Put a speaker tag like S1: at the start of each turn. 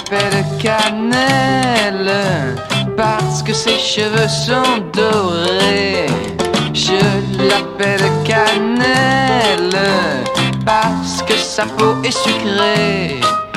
S1: l'appelle Cannelle parce que ses cheveux sont dorés. Je l'appelle Cannelle parce que sa peau est sucrée.